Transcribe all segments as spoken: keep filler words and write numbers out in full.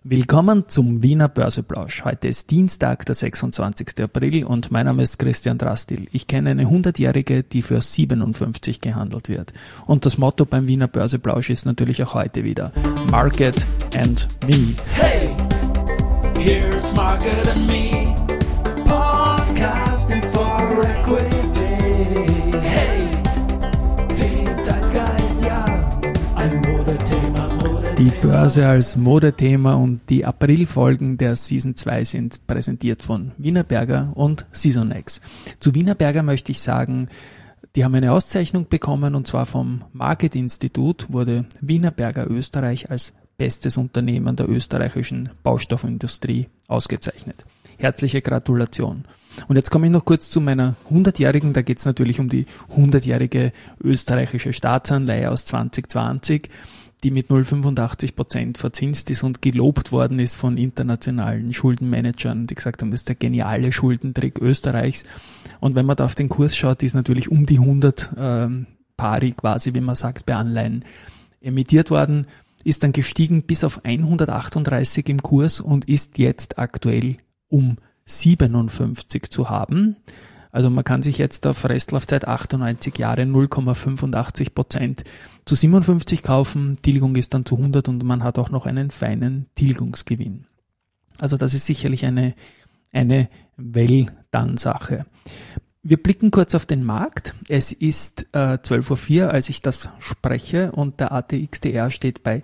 Willkommen zum Wiener Börseplausch. Heute ist Dienstag, der sechsundzwanzigster April und mein Name ist Christian Drastil. Ich kenne eine hundertjährige, die für siebenundfünfzig gehandelt wird. Und das Motto beim Wiener Börseplausch ist natürlich auch heute wieder Market and Me. Hey, here's Market and Me, podcasting for equity. Hey, die Zeitgeist, ja, ein Modethema, Modethema. Die Börse als Modethema und die Aprilfolgen der Season zwei sind präsentiert von Wienerberger und Seasonex. Zu Wienerberger möchte ich sagen, die haben eine Auszeichnung bekommen und zwar vom Market Institut wurde Wienerberger Österreich als bestes Unternehmen der österreichischen Baustoffindustrie ausgezeichnet. Herzliche Gratulation. Und jetzt komme ich noch kurz zu meiner hundertjährigen, da geht es natürlich um die hundertjährige österreichische Staatsanleihe aus zwanzig zwanzig, die mit null Komma fünfundachtzig Prozent verzinst ist und gelobt worden ist von internationalen Schuldenmanagern, die gesagt haben, das ist der geniale Schuldentrick Österreichs. Und wenn man da auf den Kurs schaut, ist natürlich um die hundert ähm, pari quasi, wie man sagt, bei Anleihen emittiert worden, ist dann gestiegen bis auf hundertachtunddreißig im Kurs und ist jetzt aktuell um siebenundfünfzig zu haben. Also man kann sich jetzt auf Restlaufzeit achtundneunzig Jahre null Komma fünfundachtzig Prozent zu siebenundfünfzig kaufen, Tilgung ist dann zu hundert und man hat auch noch einen feinen Tilgungsgewinn. Also das ist sicherlich eine, eine Well-Done-Sache. Wir blicken kurz auf den Markt. Es ist äh, zwölf Uhr vier, als ich das spreche und der A T X T R steht bei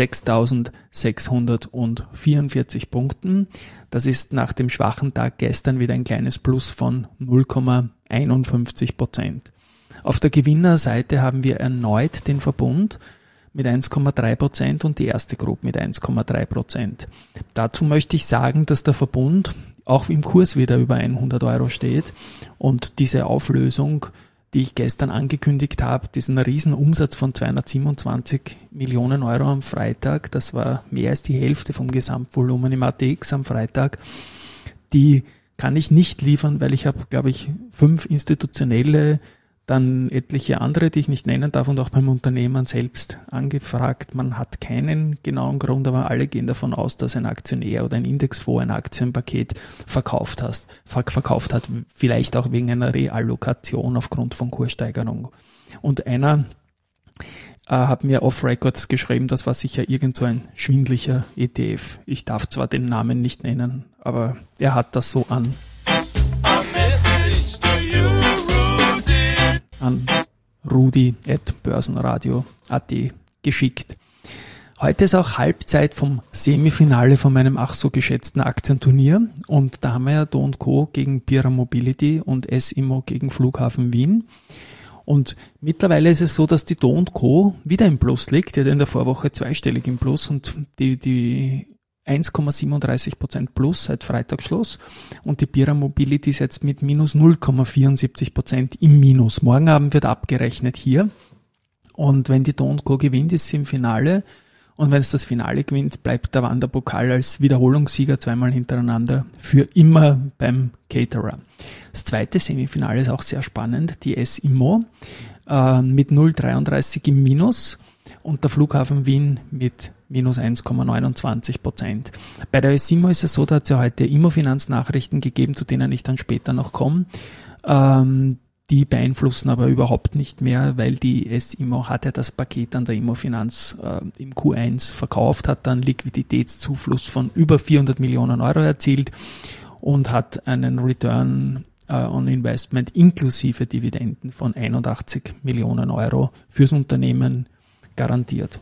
sechstausendsechshundertvierundvierzig Punkten. Das ist nach dem schwachen Tag gestern wieder ein kleines Plus von null Komma einundfünfzig Prozent. Auf der Gewinnerseite haben wir erneut den Verbund mit eins Komma drei Prozent und die erste Group mit eins Komma drei Prozent. Dazu möchte ich sagen, dass der Verbund auch im Kurs wieder über hundert Euro steht und diese Auflösung, die ich gestern angekündigt habe, diesen riesen Umsatz von zweihundertsiebenundzwanzig Millionen Euro am Freitag, das war mehr als die Hälfte vom Gesamtvolumen im A T X am Freitag, die kann ich nicht liefern, weil ich habe, glaube ich, fünf institutionelle, dann etliche andere, die ich nicht nennen darf und auch beim Unternehmen selbst angefragt. Man hat keinen genauen Grund, aber alle gehen davon aus, dass ein Aktionär oder ein Indexfonds ein Aktienpaket verkauft, hast, verkauft hat, vielleicht auch wegen einer Reallokation aufgrund von Kurssteigerung. Und einer äh, hat mir off-Records geschrieben, das war sicher irgend so ein schwindlicher E T F. Ich darf zwar den Namen nicht nennen, aber er hat das so an. an rudi at börsenradio punkt at geschickt. Heute ist auch Halbzeit vom Semifinale von meinem ach so geschätzten Aktienturnier und da haben wir ja Do und Co. gegen Pira Mobility und S-Immo gegen Flughafen Wien. Und mittlerweile ist es so, dass die Do und Co. wieder im Plus liegt, die hat in der Vorwoche zweistellig im Plus und die, die eins Komma siebenunddreißig Prozent plus seit Freitagsschluss und die Pira Mobility ist jetzt mit minus null Komma vierundsiebzig Prozent im Minus. Morgen Abend wird abgerechnet hier und wenn die Do und Co. gewinnt, ist sie im Finale und wenn es das Finale gewinnt, bleibt der Wanderpokal als Wiederholungssieger zweimal hintereinander für immer beim Caterer. Das zweite Semifinale ist auch sehr spannend, die S-Immo äh, mit null Komma dreiunddreißig im Minus und der Flughafen Wien mit minus eins Komma neunundzwanzig Prozent. Bei der S-Immo ist es so, da hat es ja heute Immofinanz-Nachrichten gegeben, zu denen ich dann später noch komme. Ähm, die beeinflussen aber überhaupt nicht mehr, weil die S-Immo hat ja das Paket an der Immofinanz äh, im Q eins verkauft, hat dann Liquiditätszufluss von über vierhundert Millionen Euro erzielt und hat einen Return äh, on Investment inklusive Dividenden von einundachtzig Millionen Euro fürs Unternehmen garantiert.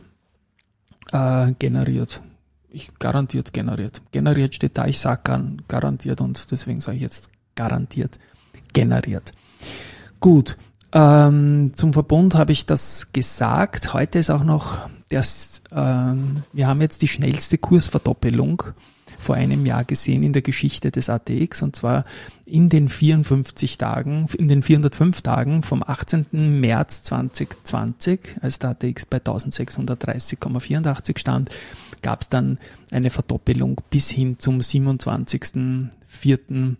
Äh, generiert. Ich garantiert generiert. Generiert steht da, ich sage garantiert und deswegen sage ich jetzt garantiert generiert. Gut, ähm, zum Verbund habe ich das gesagt. Heute ist auch noch, das, äh, wir haben jetzt die schnellste Kursverdoppelung vor einem Jahr gesehen in der Geschichte des A T X und zwar in den vierundfünfzig Tagen, in den vierhundertfünf Tagen vom achtzehnten März zweitausendzwanzig, als der A T X bei eintausendsechshundertdreißig Komma vierundachtzig stand, gab es dann eine Verdoppelung bis hin zum siebenundzwanzigsten vierten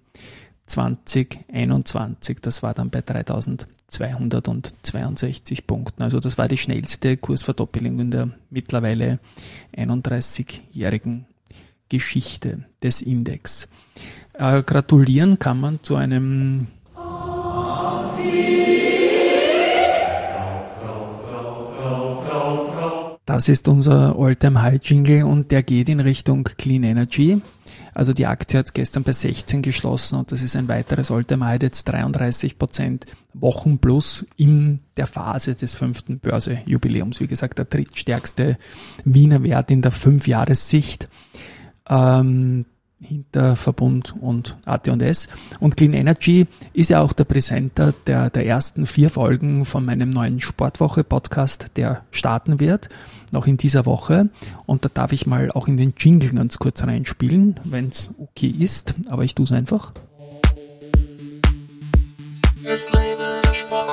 zweitausendeinundzwanzig. Das war dann bei dreitausendzweihundertzweiundsechzig Punkten. Also das war die schnellste Kursverdoppelung in der mittlerweile einunddreißigjährigen Geschichte des Index. Äh, gratulieren kann man zu einem Das ist unser All-Time-High-Jingle und der geht in Richtung Clean Energy. Also die Aktie hat gestern bei sechzehn geschlossen und das ist ein weiteres All-Time-High, jetzt dreiunddreißig Prozent Wochenplus in der Phase des fünften Börsejubiläums. Wie gesagt, der drittstärkste Wiener Wert in der Fünfjahressicht. Ähm, hinter Verbund und A T und S. Und Clean Energy ist ja auch der Präsenter der, der ersten vier Folgen von meinem neuen Sportwoche-Podcast, der starten wird, noch in dieser Woche. Und da darf ich mal auch in den Jingle ganz kurz reinspielen, wenn es okay ist. Aber ich tue es einfach. Es lebe der Sport.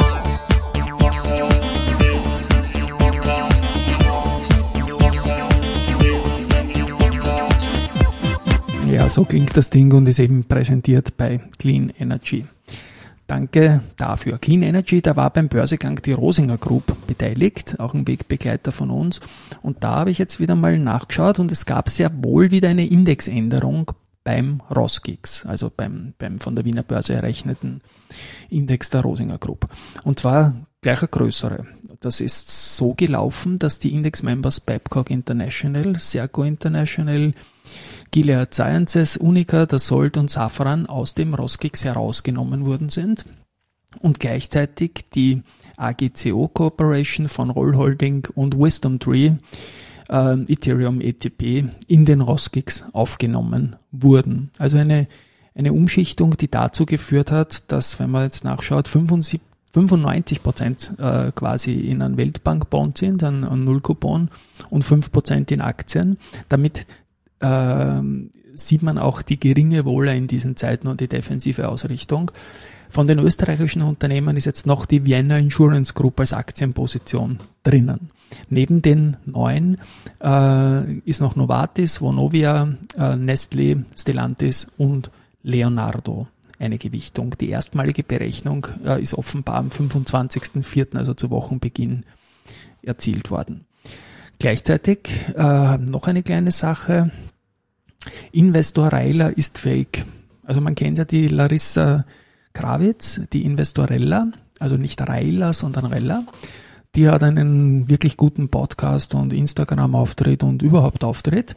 Ja, so klingt das Ding und ist eben präsentiert bei Clean Energy. Danke dafür. Clean Energy, da war beim Börsegang die Rosinger Group beteiligt, auch ein Wegbegleiter von uns. Und da habe ich jetzt wieder mal nachgeschaut und es gab sehr wohl wieder eine Indexänderung beim Rosgix, also beim, beim von der Wiener Börse errechneten Index der Rosinger Group. Und zwar gleich eine größere. Das ist so gelaufen, dass die Index-Members Babcock International, Serco International, Gilead Sciences, Unica, Dassault und Safran aus dem Rosgix herausgenommen worden sind und gleichzeitig die A G C O Corporation von Roll Holding und Wisdom Tree, äh, Ethereum E T P, in den Rosgix aufgenommen wurden. Also eine, eine Umschichtung, die dazu geführt hat, dass, wenn man jetzt nachschaut, fünfundneunzig Prozent äh, quasi in einem Weltbankbond sind, an, an Nullcoupon und fünf Prozent in Aktien. Damit äh, sieht man auch die geringe Wohler in diesen Zeiten und die defensive Ausrichtung. Von den österreichischen Unternehmen ist jetzt noch die Vienna Insurance Group als Aktienposition drinnen. Neben den neuen äh, ist noch Novartis, Vonovia, äh, Nestlé, Stellantis und Leonardo eine Gewichtung. Die erstmalige Berechnung äh, ist offenbar am fünfundzwanzigsten vierten, also zu Wochenbeginn, erzielt worden. Gleichzeitig äh, noch eine kleine Sache. Investor Reiler ist fake. Also man kennt ja die Larissa Krawitz, die Investorella, also nicht Reiler, sondern Rella. Die hat einen wirklich guten Podcast und Instagram-Auftritt und überhaupt Auftritt.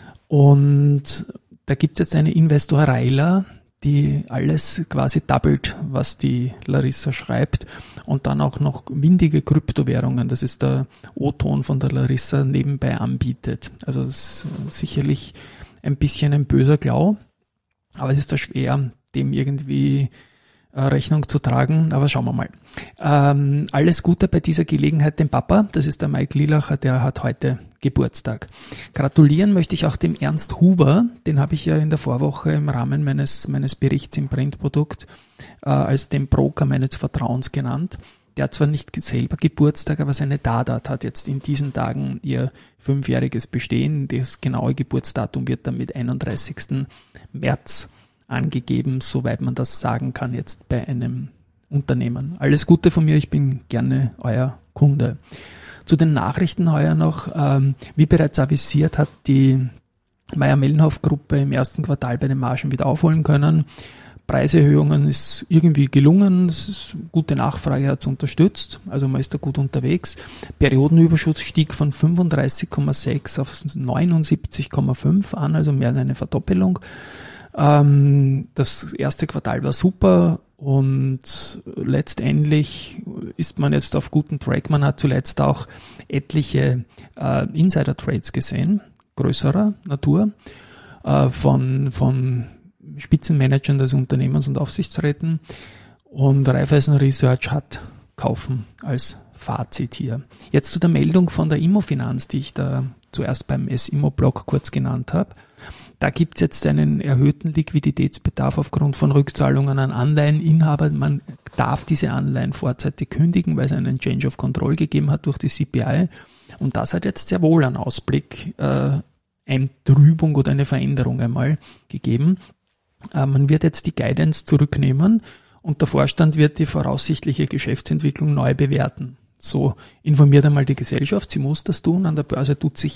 Und da gibt es jetzt eine Investor Reiler, die alles quasi doppelt, was die Larissa schreibt und dann auch noch windige Kryptowährungen, das ist der O-Ton von der Larissa, nebenbei anbietet. Also es ist sicherlich ein bisschen ein böser Glau, aber es ist da schwer, dem irgendwie äh, Rechnung zu tragen, aber schauen wir mal. Ähm, alles Gute bei dieser Gelegenheit dem Papa, das ist der Mike Lilacher, der hat heute Geburtstag. Gratulieren möchte ich auch dem Ernst Huber, den habe ich ja in der Vorwoche im Rahmen meines meines Berichts im Printprodukt äh, als den Broker meines Vertrauens genannt. Der hat zwar nicht selber Geburtstag, aber seine Dadat hat jetzt in diesen Tagen ihr fünfjähriges Bestehen. Das genaue Geburtsdatum wird dann mit einunddreißigsten März angegeben, soweit man das sagen kann jetzt bei einem Unternehmen. Alles Gute von mir, ich bin gerne euer Kunde. Zu den Nachrichten heuer noch, ähm, wie bereits avisiert, hat die Mayr-Melnhof-Gruppe im ersten Quartal bei den Margen wieder aufholen können. Preiserhöhungen ist irgendwie gelungen, es ist gute Nachfrage, hat es unterstützt, also man ist da gut unterwegs. Periodenüberschuss stieg von fünfunddreißig Komma sechs auf neunundsiebzig Komma fünf an, also mehr als eine Verdoppelung. Ähm, das erste Quartal war super und letztendlich ist man jetzt auf guten Track. Man hat zuletzt auch etliche äh, Insider-Trades gesehen, größerer Natur, äh, von, von Spitzenmanagern des Unternehmens und Aufsichtsräten, und Raiffeisen Research hat kaufen als Fazit hier. Jetzt zu der Meldung von der Immofinanz, die ich da zuerst beim S-Immo-Blog kurz genannt habe. Da gibt es jetzt einen erhöhten Liquiditätsbedarf aufgrund von Rückzahlungen an Anleiheninhaber. Man darf diese Anleihen vorzeitig kündigen, weil es einen Change of Control gegeben hat durch die C P I. Und das hat jetzt sehr wohl einen Ausblick, äh, eine Trübung oder eine Veränderung einmal gegeben. Man wird jetzt die Guidance zurücknehmen und der Vorstand wird die voraussichtliche Geschäftsentwicklung neu bewerten. So informiert einmal die Gesellschaft, sie muss das tun, an der Börse tut sich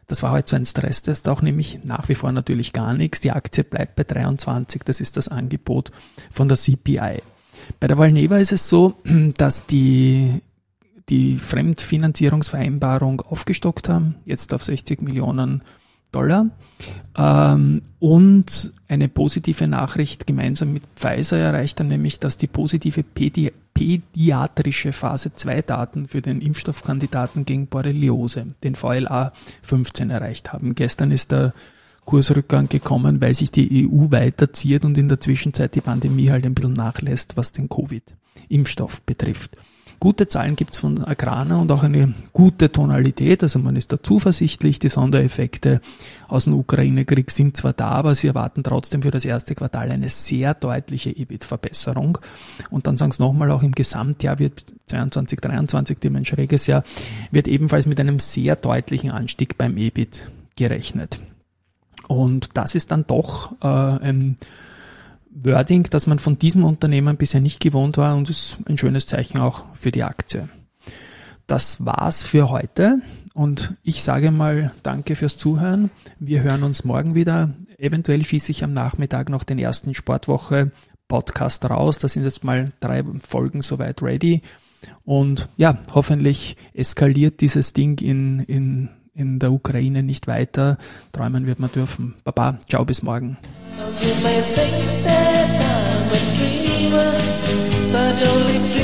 Das war halt so ein Stresstest, auch nämlich nach wie vor natürlich gar nichts. Die Aktie bleibt bei dreiundzwanzig, das ist das Angebot von der C P I. Bei der Valneva ist es so, dass die die Fremdfinanzierungsvereinbarung aufgestockt haben, jetzt auf sechzig Millionen Dollar, ähm, und eine positive Nachricht gemeinsam mit Pfizer erreicht haben, nämlich dass die positive Pädi- pädiatrische Phase zwei Daten für den Impfstoffkandidaten gegen Borreliose, den V L A fünfzehn, erreicht haben. Gestern ist der Kursrückgang gekommen, weil sich die E U weiterzieht und in der Zwischenzeit die Pandemie halt ein bisschen nachlässt, was den Covid-Impfstoff betrifft. Gute Zahlen gibt's von Agrana und auch eine gute Tonalität, also man ist da zuversichtlich. Die Sondereffekte aus dem Ukraine-Krieg sind zwar da, aber sie erwarten trotzdem für das erste Quartal eine sehr deutliche E B I T-Verbesserung. Und dann sagen sie nochmal, auch im Gesamtjahr wird zweiundzwanzig, dreiundzwanzig, dem ein schräges Jahr, wird ebenfalls mit einem sehr deutlichen Anstieg beim E B I T gerechnet. Und das ist dann doch äh, ein Wording, das man von diesem Unternehmen bisher nicht gewohnt war, und ist ein schönes Zeichen auch für die Aktie. Das war's für heute und ich sage mal danke fürs Zuhören. Wir hören uns morgen wieder. Eventuell schieße ich am Nachmittag noch den ersten Sportwoche-Podcast raus. Da sind jetzt mal drei Folgen soweit ready. Und ja, hoffentlich eskaliert dieses Ding in, in, in der Ukraine nicht weiter. Träumen wird man dürfen. Baba, ciao, bis morgen. You may think that I'm a dreamer, but only